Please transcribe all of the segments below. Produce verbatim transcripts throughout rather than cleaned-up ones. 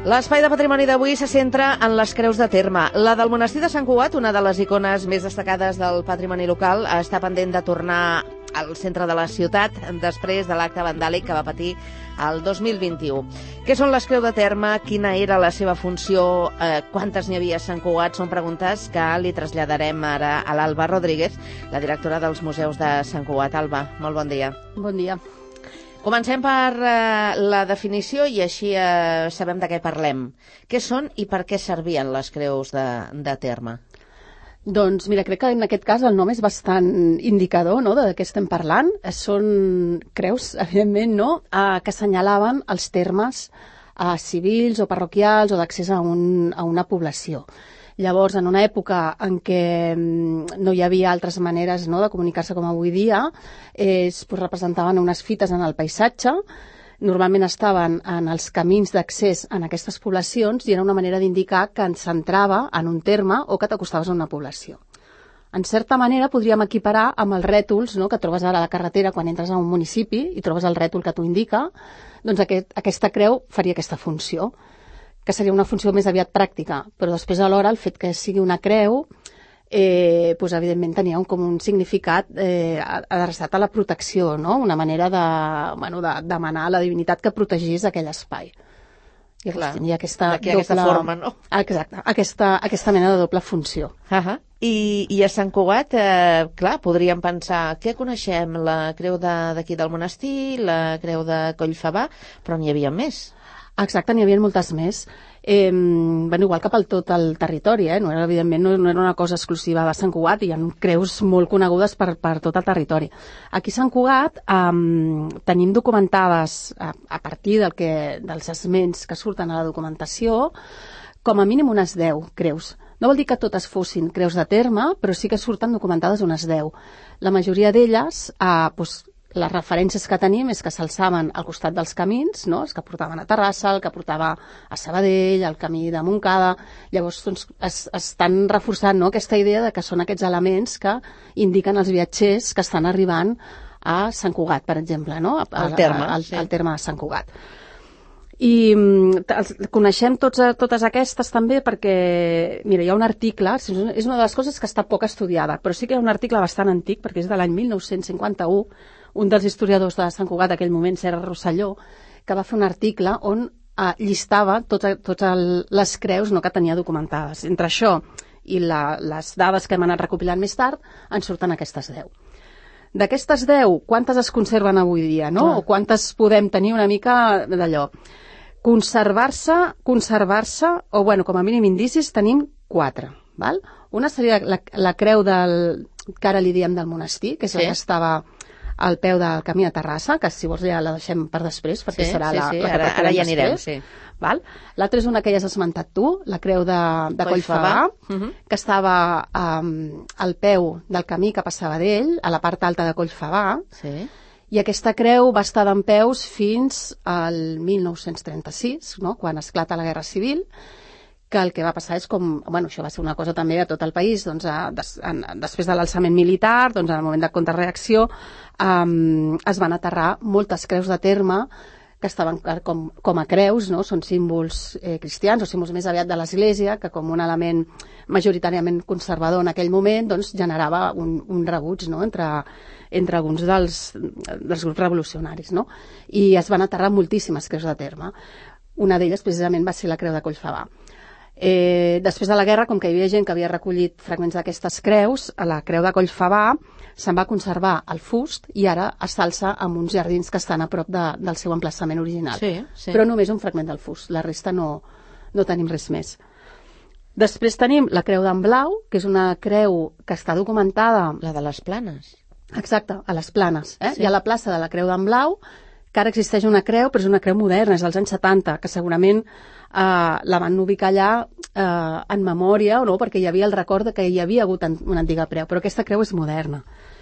L'espai de patrimoni d'avui se centra en les creus de terme. La del monestir de Sant Cugat, una de les icones més destacades del patrimoni local, està pendent de tornar al centre de la ciutat després de l'acte vandàlic que va patir el dos mil vint-i-u. Què són les creus de terme? Quina era la seva funció? Eh, quantes n'hi havia a Sant Cugat? Són preguntes que li traslladarem ara a l'Alba Rodríguez, la directora dels museus de Sant Cugat. Alba, molt bon dia. Bon dia. Comencem per eh, la definició i així eh, sabem de què parlem. Què són i per què servien les creus de, de terme? Doncs mira, crec que en aquest cas el nom és bastant indicador, no?, de què estem parlant. Són creus, evidentment, no?, eh, que assenyalaven els termes eh, civils o parroquials o d'accés a, un, a una població. Llavors, en una època en què no hi havia altres maneres, no?, de comunicar-se com avui dia, eh, es pues, representaven unes fites en el paisatge, normalment estaven en els camins d'accés en aquestes poblacions i era una manera d'indicar que ens centrava en un terme o que t'acostaves a una població. En certa manera podríem equiparar amb els rètols, no?, que trobes ara a la carretera quan entres a un municipi i trobes el rètol que t'ho indica, doncs aquest, aquesta creu faria aquesta funció, que seria una funció més aviat pràctica, però després alhora el fet que sigui una creu, eh, doncs, evidentment tenia un, com un significat eh, adreçat a la protecció, no?, una manera de, bueno, de demanar a la divinitat que protegís aquell espai. I Clar, tenia aquesta, d'aquí doble... aquesta forma, no? Exacte, aquesta, aquesta mena de doble funció. Uh -huh. I, I a Sant Cugat, eh, clar, podríem pensar, què coneixem? La creu d'aquí de, del monestir, la creu de Collfabà, però n'hi havia més. Exacte, n'hi havia moltes més. Eh, bueno, igual que pel tot el territori, eh? no era, evidentment no, no era una cosa exclusiva de Sant Cugat, hi ha creus molt conegudes per, per tot el territori. Aquí a Sant Cugat eh, tenim documentades, a, a partir del que, dels esments que surten a la documentació, com a mínim unes deu creus. No vol dir que totes fossin creus de terme, però sí que surten documentades unes deu. La majoria d'elles, eh, doncs, les referències que tenim és que s'alçaven al costat dels camins, no?, els que portaven a Terrassa, el que portava a Sabadell, el camí de Montcada. Llavors doncs, es, estan reforçant, no?, aquesta idea de que són aquests elements que indiquen als viatgers que estan arribant a Sant Cugat, per exemple, no?, al terme, al, sí. al terme de Sant Cugat. I els, coneixem tots, totes aquestes també perquè, mira, hi ha un article, és una de les coses que està poc estudiada, però sí que hi ha un article bastant antic, perquè és de l'any mil nou-cents cinquanta-u, un dels historiadors de Sant Cugat d'aquell moment, Serra Rosselló, que va fer un article on eh, llistava totes tot les creus, no?, que tenia documentades. Entre això i la, les dades que hem anat recopilant més tard, en surten aquestes deu. D'aquestes deu, quantes es conserven avui dia, no? Ah. O quantes podem tenir una mica d'allò? Conservar-se, conservar-se, o bueno, com a mínim indicis, tenim quatre, val? Una seria la, la creu del, que ara li diem del monestir, que és sí. la que estava al peu del camí a Terrassa, que si vols ja la deixem per després, perquè sí, serà sí, la, sí. la que ara, ara ja anirem, després. sí. Val? L'altra és una que ja has esmentat tu, la creu de, de Collfabà, uh -huh. que estava um, al peu del camí cap a Sabadell, a la part alta de Collfabà, Sí. i aquesta creu va estar dempeus fins al mil nou-cents trenta-sis, no?, quan esclata la Guerra Civil, que el que va passar és com, bueno, això va ser una cosa també a tot el país, doncs, a, des, a, després de l'alçament militar, doncs, en el moment de contrarreacció, um, es van aterrar moltes creus de terme que estaven com, com a creus, no?, són símbols eh, cristians o símbols més aviat de l'Església, que com un element majoritàriament conservador en aquell moment, doncs, generava un, un rebuig, no?, entre, entre alguns dels, dels grups revolucionaris, no?, i es van aterrar moltíssimes creus de terme. Una d'elles, precisament, va ser la creu de Collfabà. Eh, després de la guerra, com que hi havia gent que havia recollit fragments d'aquestes creus, a la creu de Collfabà se'n va conservar el fust i ara es s'alça amb uns jardins que estan a prop de, del seu emplaçament original. Sí, sí. Però només un fragment del fust, la resta no, no tenim res més. Després tenim la creu d'en Blau, que és una creu que està documentada... La de les Planes. Exacte, a les Planes. Eh? Sí. Hi ha la plaça de la creu d'en Blau, que ara existeix una creu, però és una creu moderna, és dels anys setanta, que segurament eh, la van ubicar allà eh, en memòria, o no?, perquè hi havia el record que hi havia hagut una antiga creu, però aquesta creu és moderna.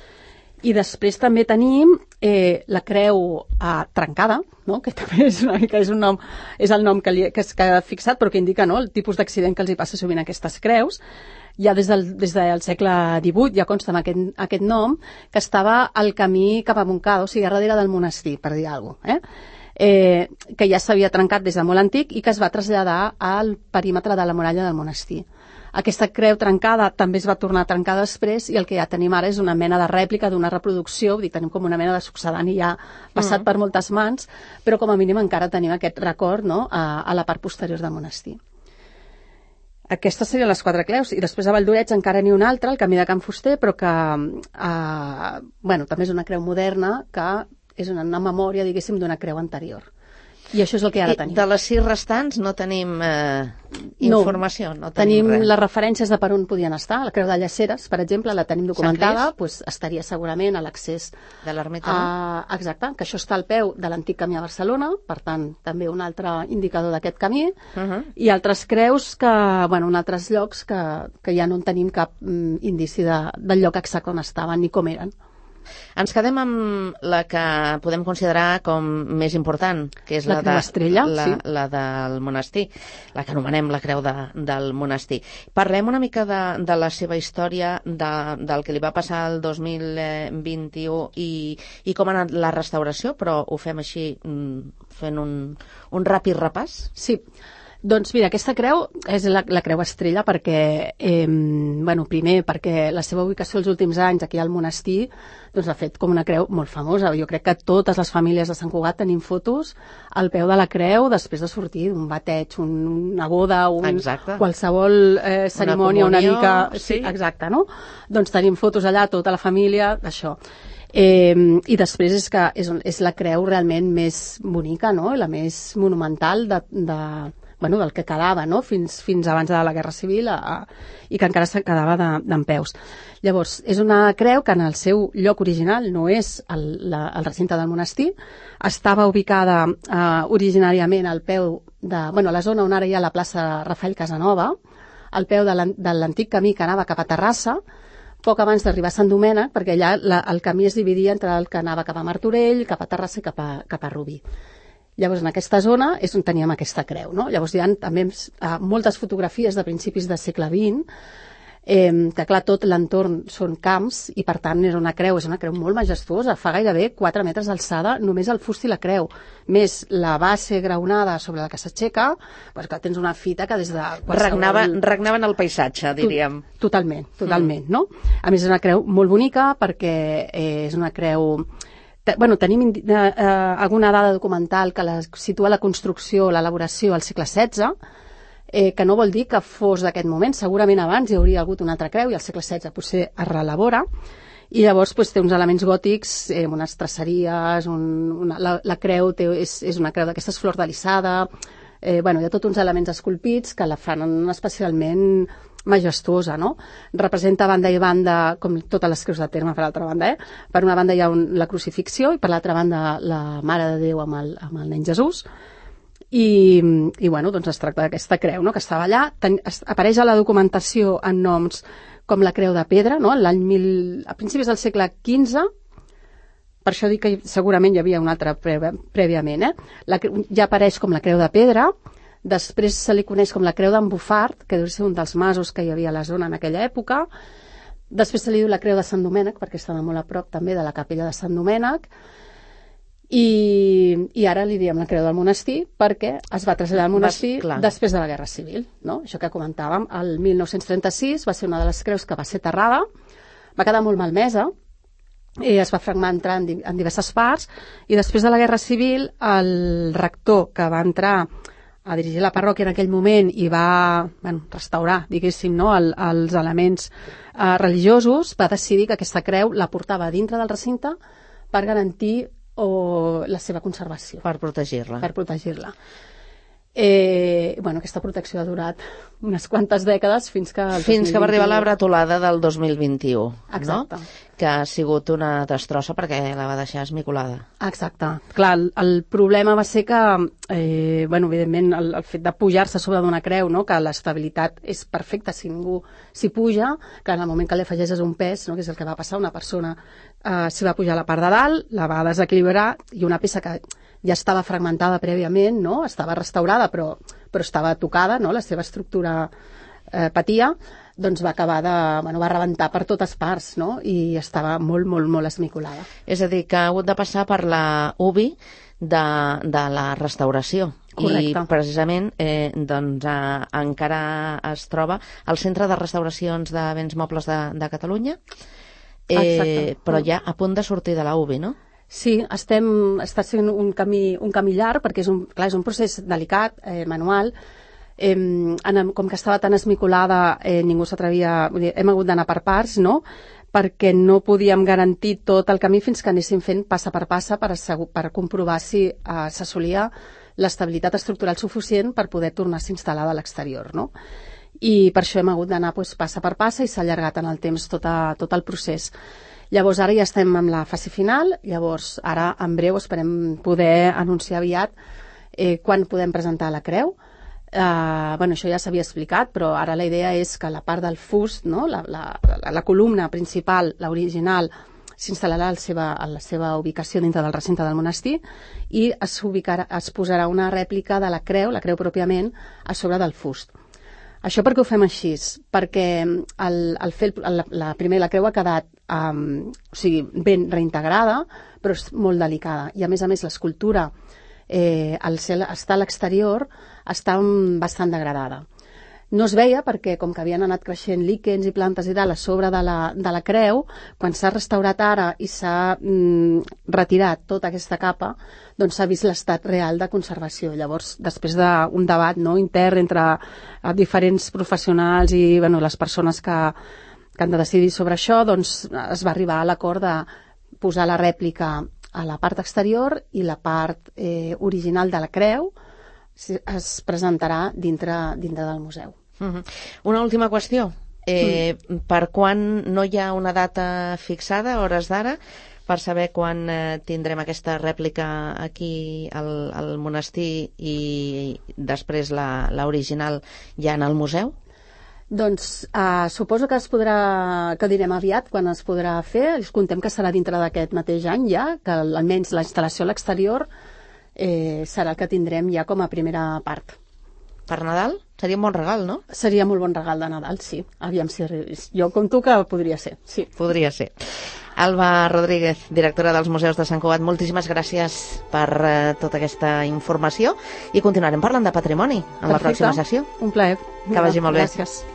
I després també tenim eh, la creu eh, trencada, no?, que també és una mica és un nom, és el nom que, li, que, és, que ha fixat, però que indica, no?, el tipus d'accident que els hi passa sovint a aquestes creus. Ja des del, des del segle divuit ja consta amb aquest, aquest nom, que estava al camí cap a Montcada, o sigui, a darrere del monestir, per dir alguna cosa. Eh? eh, que ja s'havia trencat des de molt antic i que es va traslladar al perímetre de la muralla del monestir. Aquesta creu trencada també es va tornar a trencar després i el que ja tenim ara és una mena de rèplica d'una reproducció, vull dir, tenim com una mena de succedani ja passat mm. per moltes mans, però com a mínim encara tenim aquest record, no?, a, a la part posterior del monestir. Aquestes serien les quatre creus, i després a Valldoreix encara n'hi ha una altra, el Camí de Can Fuster, però que eh, bueno, també és una creu moderna que és una, una memòria, diguéssim, d'una creu anterior. I això és el que ara tenim. De les sis restants no tenim eh, informació? No, no tenim, tenim res. Les referències de per on podien estar. La creu de Llaceres, per exemple, la tenim documentada, pues, estaria segurament a l'accés de l'ermita. No? Exacte, que això està al peu de l'antic camí a Barcelona, per tant, també un altre indicador d'aquest camí, uh -huh. i altres creus que, bueno, en altres llocs que, que ja no en tenim cap mm, indici de, del lloc exacte on estaven ni com eren. Ens quedem amb la que podem considerar com més important, que és la, la creu estrella, la, sí. la del monestir, la que anomenem la creu de, del monestir. Parlem una mica de, de la seva història, de, del que li va passar el dos mil vint-i-u i, i com ha anat la restauració, però ho fem així fent un, un ràpid repàs? Sí. Doncs mira, aquesta creu és la, la creu estrella perquè, eh, bueno, primer perquè la seva ubicació els últims anys aquí al monestir doncs l'ha fet com una creu molt famosa. Jo crec que totes les famílies de Sant Cugat tenim fotos al peu de la creu després de sortir d'un bateig, un, una boda, un, exacte. Qualsevol eh, cerimònia una, una mica... Sí. sí, exacte, no? Doncs tenim fotos allà, tota la família, d'això. Eh, I després és que és, és la creu realment més bonica, no?, la més monumental de... de bueno, del que quedava, no?, fins, fins abans de la Guerra Civil a, a, i que encara se quedava dempeus. Llavors, és una creu que en el seu lloc original no és el, la, el recinte del monestir, estava ubicada eh, originàriament al peu de... Bueno, a la zona on ara hi ha la plaça Rafael Casanova, al peu de l'antic camí que anava cap a Terrassa, poc abans d'arribar a Sant Domènec, perquè allà la, el camí es dividia entre el que anava cap a Martorell, cap a Terrassa i cap a, cap a Rubí. Llavors, en aquesta zona és on teníem aquesta creu, no? Llavors, hi ha també eh, moltes fotografies de principis del segle vint, eh, que, clar, tot l'entorn són camps i, per tant, és una creu, és una creu molt majestuosa, fa gairebé quatre metres d'alçada, només el fust i la creu, més la base graonada sobre la que s'aixeca, doncs, clar, tens una fita que des de... Qualsevol... Regnava, regnava en el paisatge, diríem. Totalment, totalment, mm. no? A més, és una creu molt bonica perquè eh, és una creu... Bueno, tenim eh, eh, alguna dada documental que la, situa la construcció, l'elaboració al segle setze, eh, que no vol dir que fos d'aquest moment, segurament abans hi hauria hagut una altra creu i al segle setze potser es relabora, i llavors pues, té uns elements gòtics, eh, unes traceries, un, una, la, la creu té, és, és una creu d'aquestes flors d'alissada, eh, bueno, hi ha tots uns elements esculpits que la fan especialment majestuosa, no? Representa banda i banda, com totes les creus de terme, per l'altra banda, eh? Per una banda hi ha un, la crucifixió i per l'altra banda la Mare de Déu amb el, amb el nen Jesús. I, i bueno, doncs es tracta d'aquesta creu, no?, que estava allà. Ten, es, apareix a la documentació en noms com la Creu de Pedra, no?, l'any mil, a principis del segle quinze, per això dic que segurament hi havia una altra prèviament, eh? La, ja apareix com la Creu de Pedra. Després se li coneix com la Creu d'en Bufart, que deu ser un dels masos que hi havia a la zona en aquella època. Després se li diu la Creu de Sant Domènec, perquè estava molt a prop també de la capella de Sant Domènec. I, i ara li diem la Creu del Monestir perquè es va traslladar al monestir Vas, després de la Guerra Civil, no? Això que comentàvem, el mil nou-cents trenta-sis va ser una de les creus que va ser terrada, va quedar molt malmesa, i es va fragmentar en, en diverses parts, i després de la Guerra Civil el rector que va entrar a dirigir la parròquia en aquell moment i va, bueno, restaurar, diguéssim, no, el, els elements eh, religiosos, va decidir que aquesta creu la portava dintre del recinte per garantir o, la seva conservació. Per protegir-la. Per protegir-la. Eh, bueno, aquesta protecció ha durat unes quantes dècades fins que... Fins que va arribar la bretolada del dos mil vint-i-u, exacte, no? Que ha sigut una destrossa perquè la va deixar esmicolada. Exacte. Clar, el, el problema va ser que, eh, bueno, evidentment, el, el fet de pujar-se sobre d'una creu, no?, que l'estabilitat és perfecta si ningú s'hi puja, que en el moment que li afegeixes un pes, no?, que és el que va passar, una persona eh, s'hi va pujar a la part de dalt, la va desequilibrar, i una peça que ja estava fragmentada prèviament, no?, estava restaurada, però, però estava tocada, no?, la seva estructura eh, patia, doncs va acabar de... Bueno, va rebentar per totes parts, no? I estava molt, molt, molt esmicolada. És a dir, que ha hagut de passar per la U B I de, de la restauració. Correcte. I precisament eh, doncs, eh, encara es troba al Centre de Restauracions de Béns Mobles de, de Catalunya, eh, però ja a punt de sortir de la U B I, no? Sí, estem, està sent un camí, un camí llarg, perquè és un, clar, és un procés delicat, eh, manual. Eh, en, com que estava tan esmicolada, eh, ningú s'atrevia... Hem hagut d'anar per parts, no?, perquè no podíem garantir tot el camí fins que anéssim fent passa per passa per, assegur, per comprovar si eh, s'assolia l'estabilitat estructural suficient per poder tornar a s'instal·lar a l'exterior, no? I per això hem hagut d'anar doncs, passa per passa i s'ha allargat en el temps tot, a, tot el procés. Llavors ara ja estem en la fase final, llavors ara en breu esperem poder anunciar aviat eh, quan podem presentar la creu. Uh, bueno, això ja s'havia explicat, però ara la idea és que la part del fust, no? la, la, la, la columna principal, l'original, s'instal·larà a la seva, a la seva ubicació dintre del recinte del monestir i es, ubicarà, es posarà una rèplica de la creu, la creu pròpiament, a sobre del fust. Això per què ho fem així? Perquè el, el fer el, la, la primera la creu ha quedat um, o sigui, ben reintegrada, però és molt delicada. I a més a més l'escultura, eh, al cel, està a l'exterior, està bastant degradada. No es veia perquè, com que havien anat creixent líquens i plantes i tal a sobre de la, de la creu, quan s'ha restaurat ara i s'ha mm, retirat tota aquesta capa, doncs s'ha vist l'estat real de conservació. Llavors, després d'un debat, no, intern entre diferents professionals i bueno, les persones que, que han de decidir sobre això, doncs es va arribar a l'acord de posar la rèplica a la part exterior i la part eh, original de la creu es presentarà dintre, dintre del museu. Uh-huh. Una última qüestió. Eh, mm. Per quan no hi ha una data fixada, hores d'ara, per saber quan eh, tindrem aquesta rèplica aquí al, al monestir i després l'original ja en el museu? Doncs eh, suposo que es podrà, que direm aviat quan es podrà fer. Els contem que serà dintre d'aquest mateix any ja, que almenys la instal·lació a l'exterior eh, serà el que tindrem ja com a primera part. Per Nadal? Seria un bon regal, no? Seria molt bon regal de Nadal, sí. Aviam si jo conto que podria ser, sí. Podria ser. Alba Rodríguez, directora dels Museus de Sant Cugat, moltíssimes gràcies per uh, tota aquesta informació i continuarem parlant de patrimoni en Perfecte. La pròxima sessió. Un plaer. Que vagi molt bé. Gràcies.